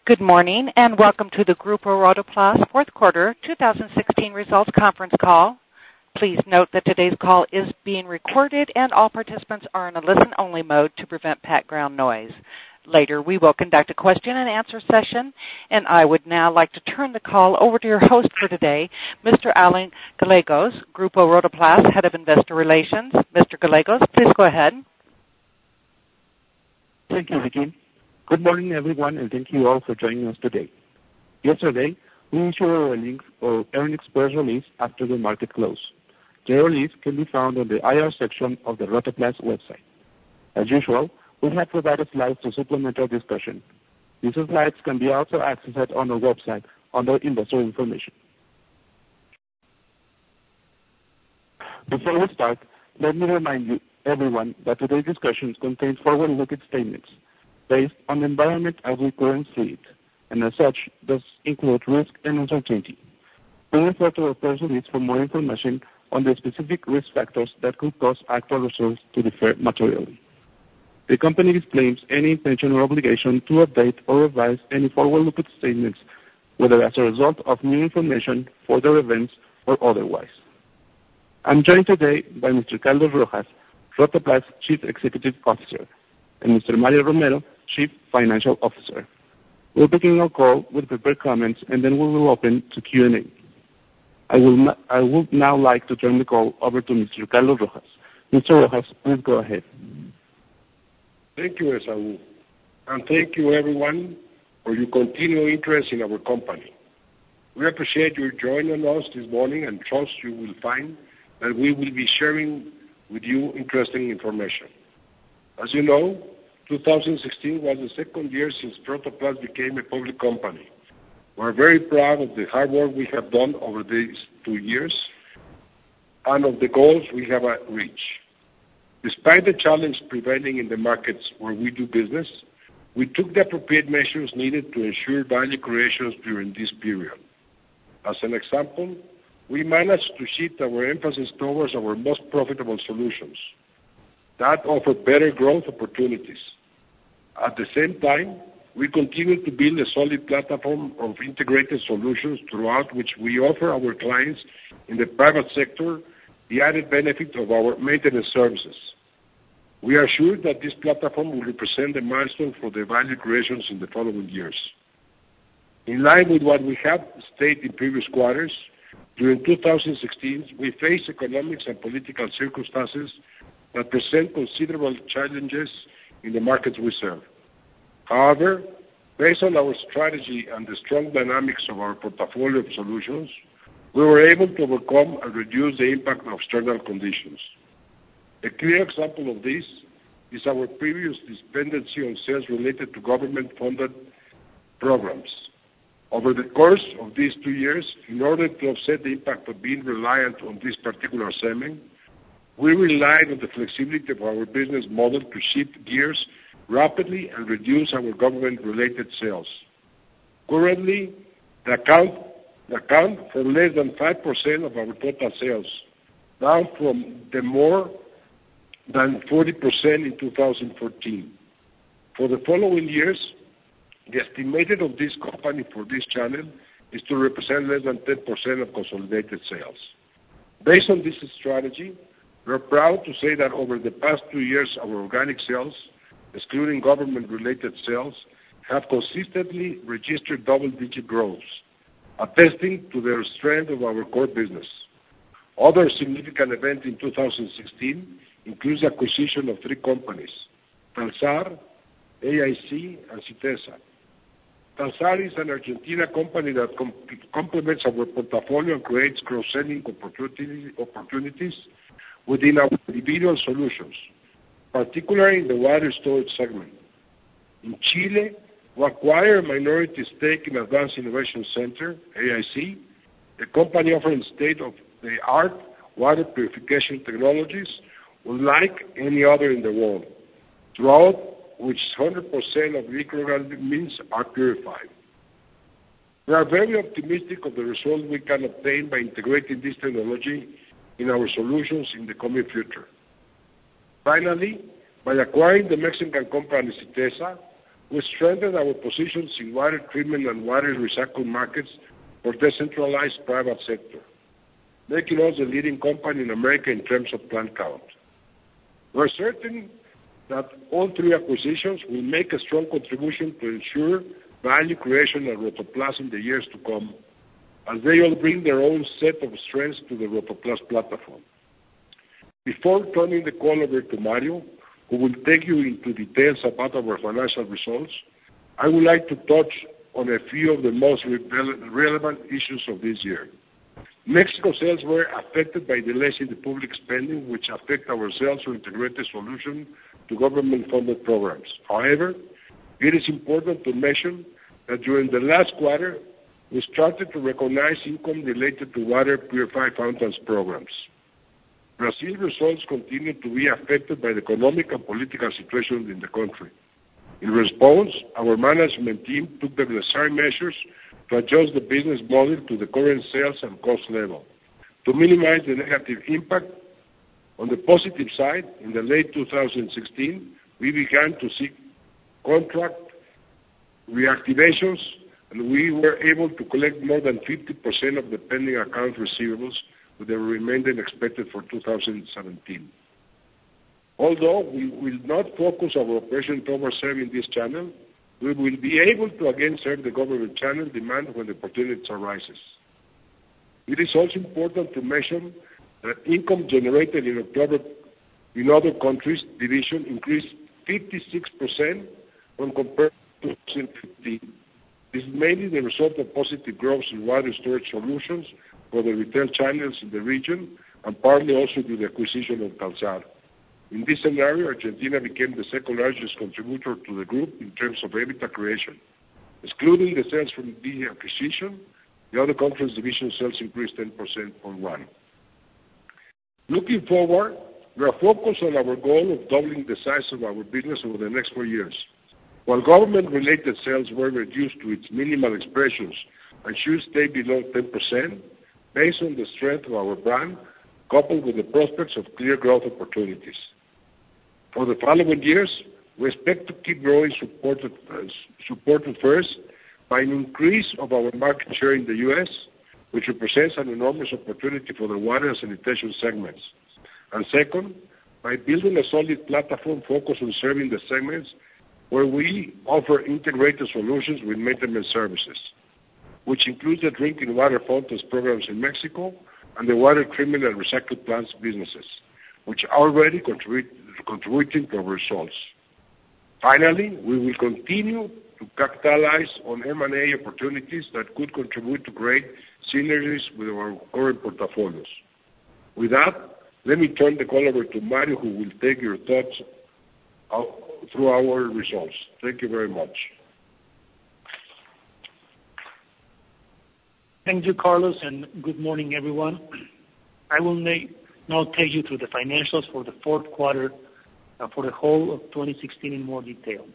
Good morning, and welcome to the Grupo Rotoplas fourth quarter 2016 results conference call. Please note that today's call is being recorded and all participants are in a listen-only mode to prevent background noise. Later, we will conduct a question-and-answer session, and I would now like to turn the call over to your host for today, Mr. Alan Gallegos, Grupo Rotoplas, Head of Investor Relations. Mr. Gallegos, please go ahead. Thank you, Vicky. Good morning, everyone, and thank you all for joining us today. Yesterday, we issued our earnings press release after the market close. The release can be found on the IR section of the Rotoplas website. As usual, we have provided slides to supplement our discussion. These slides can be also accessed on our website under Investor Information. Before we start, let me remind everyone that today's discussions contain forward-looking statements based on the environment as we currently see it, and as such, does include risk and uncertainty. Please refer to our press release for more information on the specific risk factors that could cause actual results to differ materially. The company disclaims any intention or obligation to update or revise any forward-looking statements, whether as a result of new information, further events, or otherwise. I'm joined today by Mr. Carlos Rojas, Rotoplas Chief Executive Officer, and Mr. Mario Romero, Chief Financial Officer. We'll begin our call with prepared comments, and then we will open to Q&A. I would now like to turn the call over to Mr. Carlos Rojas. Mr. Rojas, please go ahead. Thank you, Esaú, and thank you, everyone, for your continued interest in our company. We appreciate you joining us this morning and trust you will find that we will be sharing with you interesting information. As you know, 2016 was the second year since Rotoplas became a public company. We're very proud of the hard work we have done over these 2 years and of the goals we have reached. Despite the challenge prevailing in the markets where we do business, we took the appropriate measures needed to ensure value creation during this period. As an example, we managed to shift our emphasis towards our most profitable solutions that offer better growth opportunities. At the same time, we continue to build a solid platform of integrated solutions throughout which we offer our clients in the private sector the added benefit of our maintenance services. We are sure that this platform will represent a milestone for the value creations in the following years. In line with what we have stated in previous quarters, during 2016, we faced economic and political circumstances that present considerable challenges in the markets we serve. However, based on our strategy and the strong dynamics of our portfolio of solutions, we were able to overcome and reduce the impact of external conditions. A clear example of this is our previous dependency on sales related to government-funded programs. Over the course of these 2 years, in order to offset the impact of being reliant on this particular segment, we relied on the flexibility of our business model to shift gears rapidly and reduce our government-related sales. Currently, they account for less than 5% of our total sales, down from the more than 40% in 2014. For the following years, the estimated of this company for this channel is to represent less than 10% of consolidated sales. Based on this strategy, we're proud to say that over the past 2 years, our organic sales, excluding government-related sales, have consistently registered double-digit growth, attesting to the strength of our core business. Other significant events in 2016 includes the acquisition of 3 companies, Talsar, AIC, and Sytesa. Talsar is an Argentina company that complements our portfolio and creates cross-selling opportunities within our individual solutions, particularly in the water storage segment. In Chile, we acquired a minority stake in Advanced Innovation Center, AIC, a company offering state-of-the-art water purification technologies unlike any other in the world, throughout which 100% of microorganisms are purified. We are very optimistic of the results we can obtain by integrating this technology in our solutions in the coming future. Finally, by acquiring the Mexican company Sytesa, We strengthened our positions in water treatment and water recycling markets for decentralized private sector, making us the leading company in America in terms of plant count. We're certain that all three acquisitions will make a strong contribution to ensure value creation at Rotoplas in the years to come, as they all bring their own set of strengths to the Rotoplas platform. Before turning the call over to Mario, who will take you into details about our financial results, I would like to touch on a few of the most relevant issues of this year. Mexico sales were affected by delays in the public spending, which affect our sales or integrated solution to government-funded programs. However, it is important to mention that during the last quarter, we started to recognize income related to water purified fountains programs. Brazil results continue to be affected by the economic and political situation in the country. In response, our management team took the necessary measures to adjust the business model to the current sales and cost level. To minimize the negative impact, on the positive side, in the late 2016, we began to see contract reactivations, and we were able to collect more than 50% of the pending account receivables, with the remainder expected for 2017. Although we will not focus our operation towards serving this channel, we will be able to again serve the government channel demand when the opportunity arises. It is also important to mention that income generated in October in other countries division increased 56% when compared to 2015. This is mainly the result of positive growth in water storage solutions for the retail channels in the region, and partly also due to the acquisition of Talsar. In this scenario, Argentina became the second largest contributor to the group in terms of EBITDA creation. Excluding the sales from the acquisition, the other countries' division sales increased 10% on one. Looking forward, we are focused on our goal of doubling the size of our business over the next 4 years. While government-related sales were reduced to its minimal expressions and should stay below 10%, based on the strength of our brand, coupled with the prospects of clear growth opportunities. For the following years, we expect to keep growing, supported first by an increase of our market share in the U.S., which represents an enormous opportunity for the water and sanitation segments. And second, by building a solid platform focused on serving the segments where we offer integrated solutions with maintenance services, which includes the drinking water fountains programs in Mexico and the water treatment and recycled plants businesses, which are already contributing to our results. Finally, we will continue to capitalize on M&A opportunities that could contribute to great synergies with our current portfolios. With that, let me turn the call over to Mario, who will take your thoughts through our results. Thank you very much. Thank you, Carlos, and good morning, everyone. I will now take you through the financials for the fourth quarter for the whole of 2016 in more detail.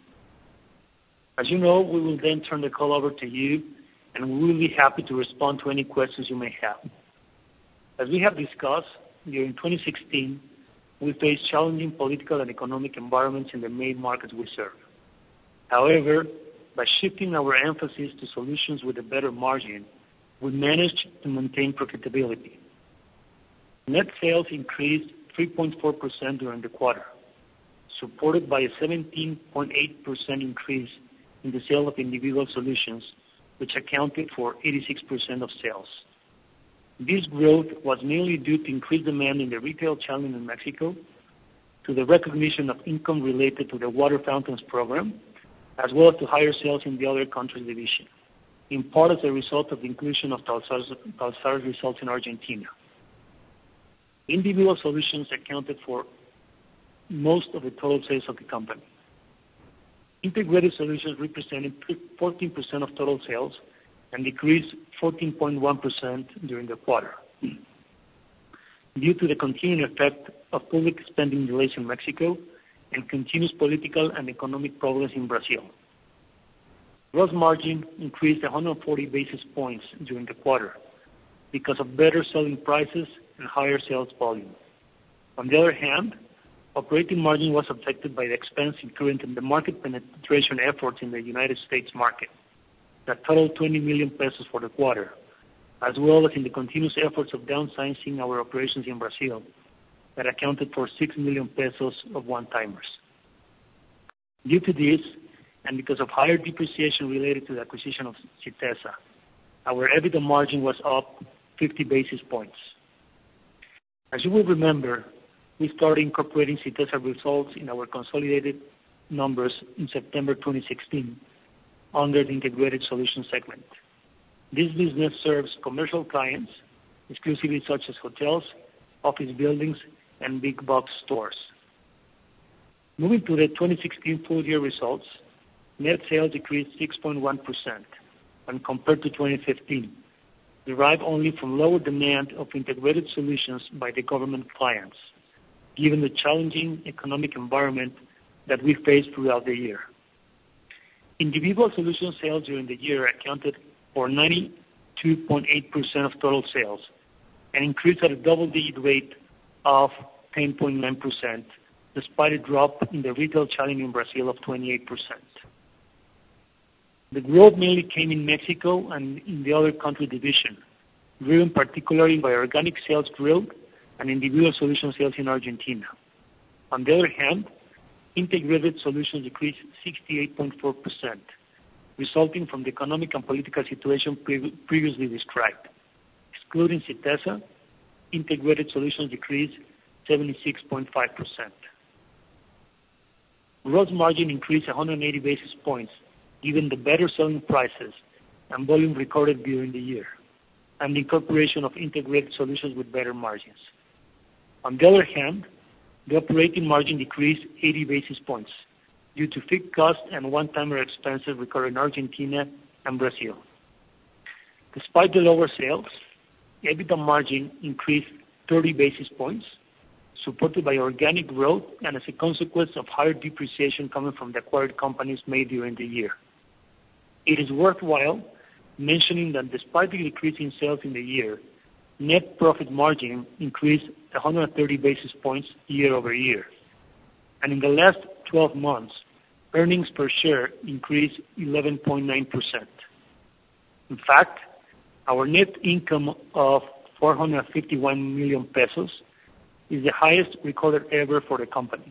As you know, we will then turn the call over to you, and we will be happy to respond to any questions you may have. As we have discussed, during 2016, we faced challenging political and economic environments in the main markets we serve. However, by shifting our emphasis to solutions with a better margin, we managed to maintain profitability. Net sales increased 3.4% during the quarter, supported by a 17.8% increase in the sale of individual solutions, which accounted for 86% of sales. This growth was mainly due to increased demand in the retail channel in Mexico, to the recognition of income related to the water fountains program, as well as to higher sales in the other countries division, in part as a result of the inclusion of Talsar's results in Argentina. Individual solutions accounted for most of the total sales of the company. Integrated solutions represented 14% of total sales and decreased 14.1% during the quarter, due to the continuing effect of public spending delays in Mexico and continuous political and economic problems in Brazil. Gross margin increased 140 basis points during the quarter because of better selling prices and higher sales volume. On the other hand, operating margin was affected by the expense incurred in the market penetration efforts in the United States market that totaled 20 million pesos for the quarter, as well as in the continuous efforts of downsizing our operations in Brazil that accounted for 6 million pesos of one-timers. Due to this, and because of higher depreciation related to the acquisition of Sytesa, our EBITDA margin was up 50 basis points. As you will remember, we started incorporating Sytesa results in our consolidated numbers in September 2016 under the Integrated Solutions segment. This business serves commercial clients, exclusively such as hotels, office buildings, and big box stores. Moving to the 2016 full year results, net sales decreased 6.1% when compared to 2015, derived only from lower demand of integrated solutions by the government clients, given the challenging economic environment that we faced throughout the year. Individual solution sales during the year accounted for 92.8% of total sales and increased at a double-digit rate of 10.9%, despite a drop in the retail channel in Brazil of 28%. The growth mainly came in Mexico and in the other country division, driven particularly by organic sales growth and individual solution sales in Argentina. On the other hand, integrated solutions decreased 68.4%, resulting from the economic and political situation previously described. Excluding Sytesa, integrated solutions decreased 76.5%. Gross margin increased 180 basis points, given the better selling prices and volume recorded during the year, and the incorporation of integrated solutions with better margins. On the other hand, the operating margin decreased 80 basis points due to fixed costs and one-timer expenses recorded in Argentina and Brazil. Despite the lower sales, EBITDA margin increased 30 basis points, supported by organic growth and as a consequence of higher depreciation coming from the acquired companies made during the year. It is worthwhile mentioning that despite the decrease in sales in the year, net profit margin increased 130 basis points year over year. And in the last 12 months, earnings per share increased 11.9%. In fact, our net income of 451 million pesos is the highest recorded ever for the company.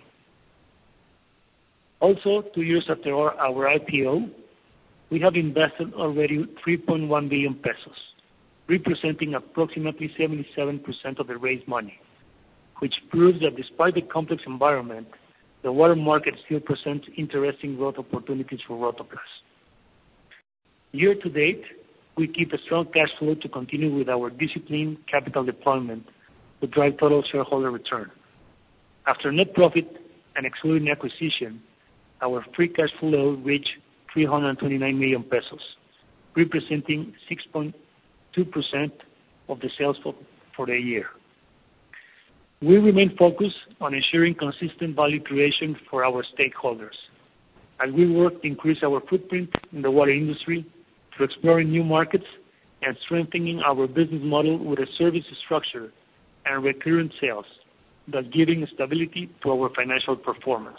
Also, 2 years after our IPO, we have invested already 3.1 billion pesos, representing approximately 77% of the raised money, which proves that despite the complex environment, the water market still presents interesting growth opportunities for Rotoplas. Year to date, we keep a strong cash flow to continue with our disciplined capital deployment to drive total shareholder return. After net profit and excluding acquisition, our free cash flow reached 329 million pesos, representing 6.2% of the sales for the year. We remain focused on ensuring consistent value creation for our stakeholders as we work to increase our footprint in the water industry through exploring new markets and strengthening our business model with a service structure and recurrent sales, thus giving stability to our financial performance.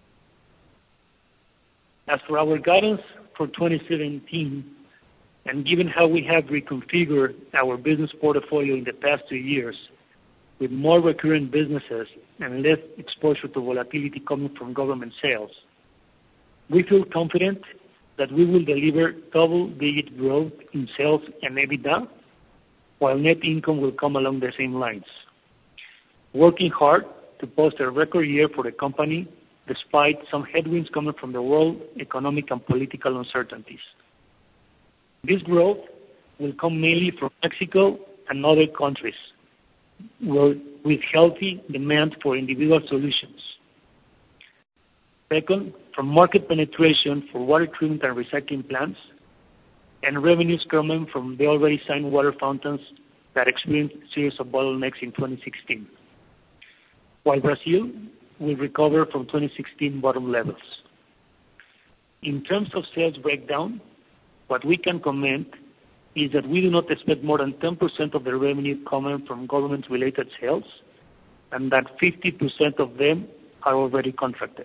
As for our guidance for 2017, and given how we have reconfigured our business portfolio in the past 2 years, with more recurrent businesses and less exposure to volatility coming from government sales, we feel confident that we will deliver double-digit growth in sales and EBITDA, while net income will come along the same lines. Working hard to post a record year for the company, despite some headwinds coming from the world economic and political uncertainties. This growth will come mainly from Mexico and other countries, with healthy demand for individual solutions. Second, from market penetration for water treatment and recycling plants, and revenues coming from the already signed water fountains that experienced a series of bottlenecks in 2016. While Brazil will recover from 2016 bottom levels. In terms of sales breakdown, what we can comment is that we do not expect more than 10% of the revenue coming from government-related sales, and that 50% of them are already contracted.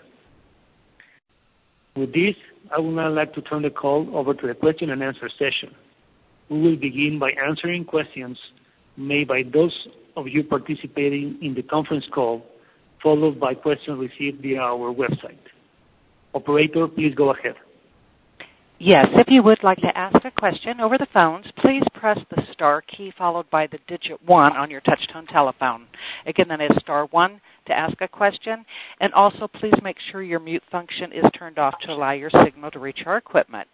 With this, I would now like to turn the call over to the question and answer session. We will begin by answering questions made by those of you participating in the conference call, followed by questions received via our website. Operator, please go ahead. Yes, if you would like to ask a question over the phones, please press the star key followed by the digit 1 on your touch-tone telephone. Again, that is star 1 to ask a question. And also, please make sure your mute function is turned off to allow your signal to reach our equipment.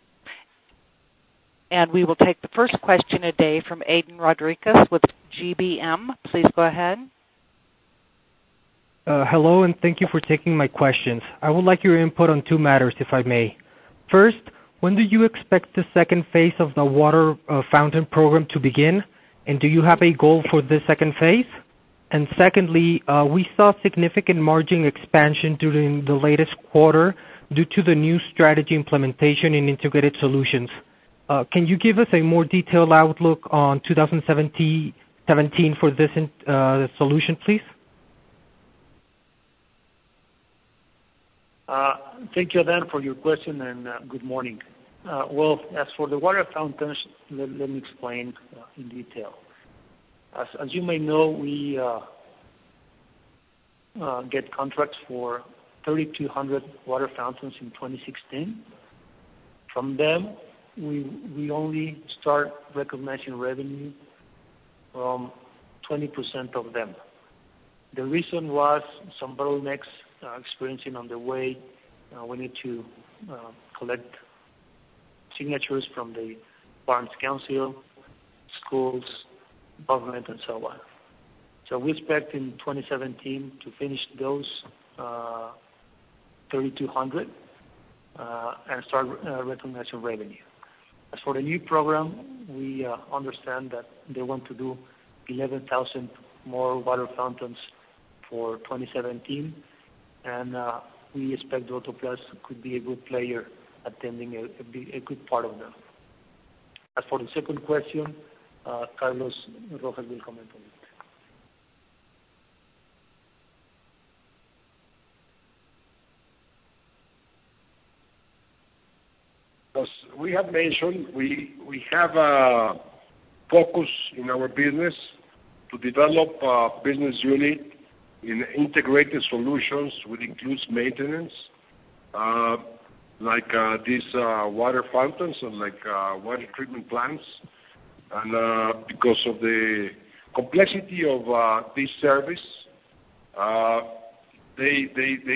And we will take the first question today from Aiden Rodriguez with GBM. Please go ahead. Hello, and thank you for taking my questions. I would like your input on 2 matters, if I may. First, when do you expect the second phase of the water fountain program to begin? And do you have a goal for the second phase? And secondly, we saw significant margin expansion during the latest quarter due to the new strategy implementation in integrated solutions. Can you give us a more detailed outlook on 2017 for this solution, please? Thank you, Dan, for your question, and good morning. Well, as for the water fountains, let me explain in detail. As you may know, we get contracts for 3,200 water fountains in 2016. From them, we only start recognizing revenue from 20% of them. The reason was some bottlenecks experiencing on the way. We need to collect signatures from the Parents' Council, schools, government, and so on. So we expect in 2017 to finish those 3,200 and start recognizing revenue. As for the new program, we understand that they want to do 11,000 more water fountains for 2017, and we expect Rotoplas could be a good player attending a good part of them. As for the second question, Carlos Rojas will comment on it. As we have mentioned, we have a focus in our business to develop a business unit in integrated solutions, which includes maintenance, like these water fountains and like water treatment plants. And because of the complexity of this service, they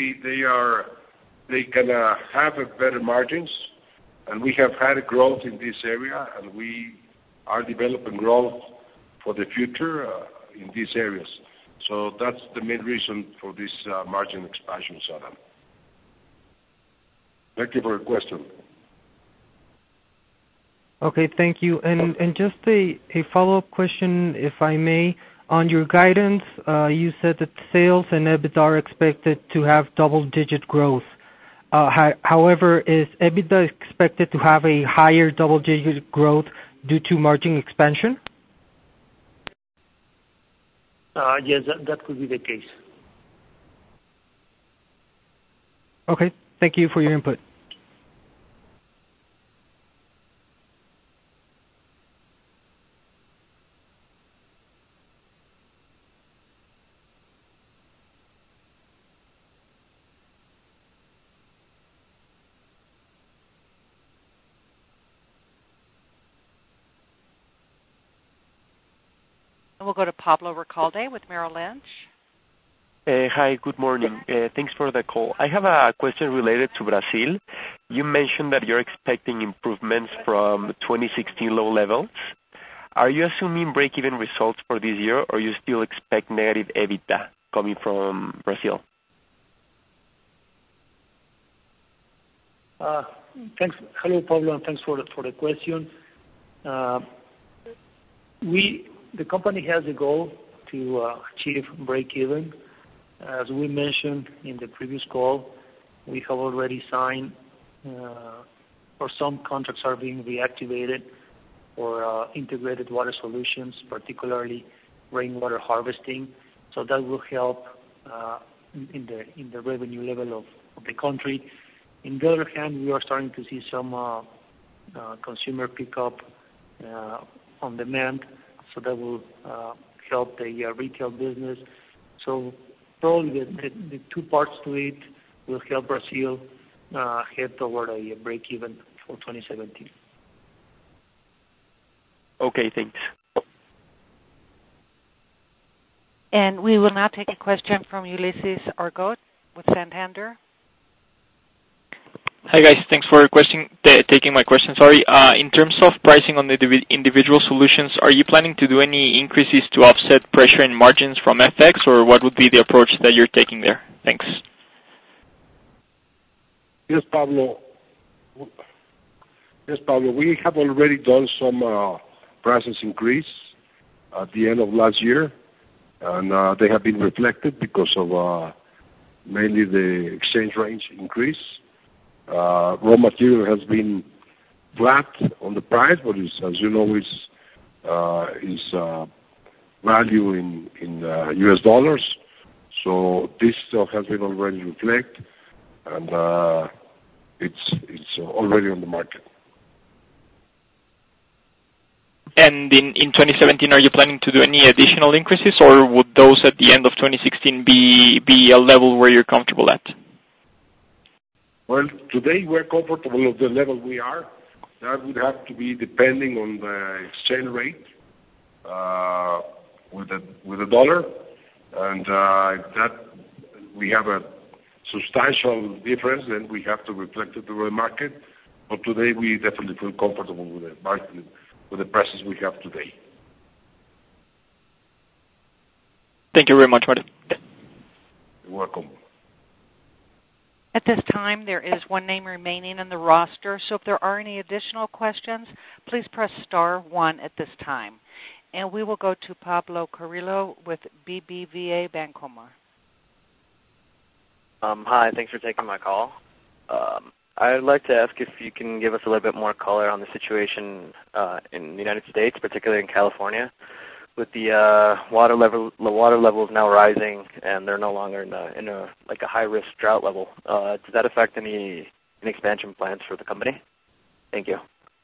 can have better margins. And we have had a growth in this area, and we are developing growth for the future in these areas. So that's the main reason for this margin expansion, Adam. Thank you for your question. Okay, thank you. And just a follow-up question, if I may. On your guidance, you said that sales and EBITDA are expected to have double-digit growth. However, is EBITDA expected to have a higher double-digit growth due to margin expansion? Yes, that could be the case. Okay, thank you for your input. We'll go to Pablo Recalde with Merrill Lynch. Hi, good morning. Thanks for the call. I have a question related to Brazil. You mentioned that you're expecting improvements from 2016 low levels. Are you assuming break-even results for this year, or you still expect negative EBITDA coming from Brazil? Thanks. Hello, Pablo, and thanks for the question. The company has a goal to achieve break-even. As we mentioned in the previous call, we have already signed, or some contracts are being reactivated for integrated water solutions, particularly rainwater harvesting. So that will help in the revenue level of the country. On the other hand, we are starting to see some consumer pickup on demand, so that will help the retail business. So probably the two parts to it will help Brazil head toward a break-even for 2017. Okay, thanks. And we will now take a question from Ulises Argote with Santander. Hi guys, thanks for taking my question. Sorry. In terms of pricing on the individual solutions, are you planning to do any increases to offset pressure in margins from FX, or what would be the approach that you're taking there? Thanks. Yes, Pablo. We have already done some prices increase at the end of last year, and they have been reflected because of mainly the exchange rate increase. Raw material has been flat on the price, but as you know, is value in US dollars. So this stuff has been already reflected, and it's already on the market. And in 2017, are you planning to do any additional increases, or would those at the end of 2016 be a level where you're comfortable at? Well, today we're comfortable at the level we are. That would have to be depending on the exchange rate with the dollar, and that we have a substantial difference, then we have to reflect it to the market. But today we definitely feel comfortable with the market, with the prices we have today. Thank you very much, Mario. You're welcome. At this time, there is one name remaining in the roster, so if there are any additional questions, please press star 1 at this time. And we will go to Pablo Carrillo with BBVA Bancomer. Hi, thanks for taking my call. I'd like to ask if you can give us a little bit more color on the situation in the United States, particularly in California, with the water levels now rising, and they're no longer in a high-risk drought level. Does that affect any expansion plans for the company? Thank you.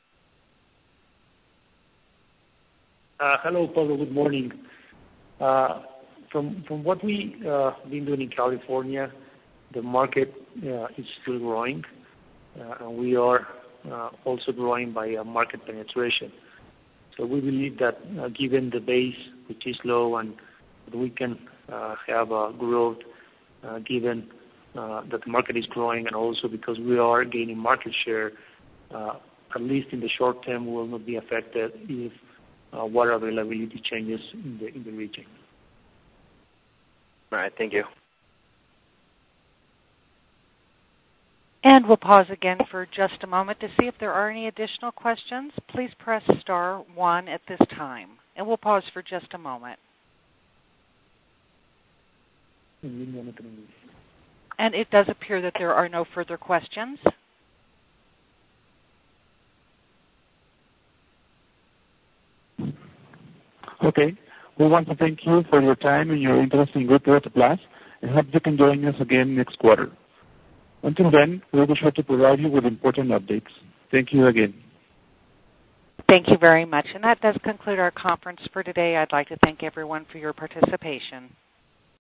Hello, Pablo. Good morning. From what we've been doing in California, the market is still growing, and we are also growing by market penetration. So we believe that given the base, which is low, and we can have growth given that the market is growing, and also because we are gaining market share, at least in the short term, will not be affected if water availability changes in the region. All right, thank you. And we'll pause again for just a moment to see if there are any additional questions. Please press star 1 at this time. And we'll pause for just a moment. And it does appear that there are no further questions. Okay. We want to thank you for your time and your interest in Grupo Rotoplas, and hope you can join us again next quarter. Until then, we'll be sure to provide you with important updates. Thank you again. Thank you very much. And that does conclude our conference for today. I'd like to thank everyone for your participation.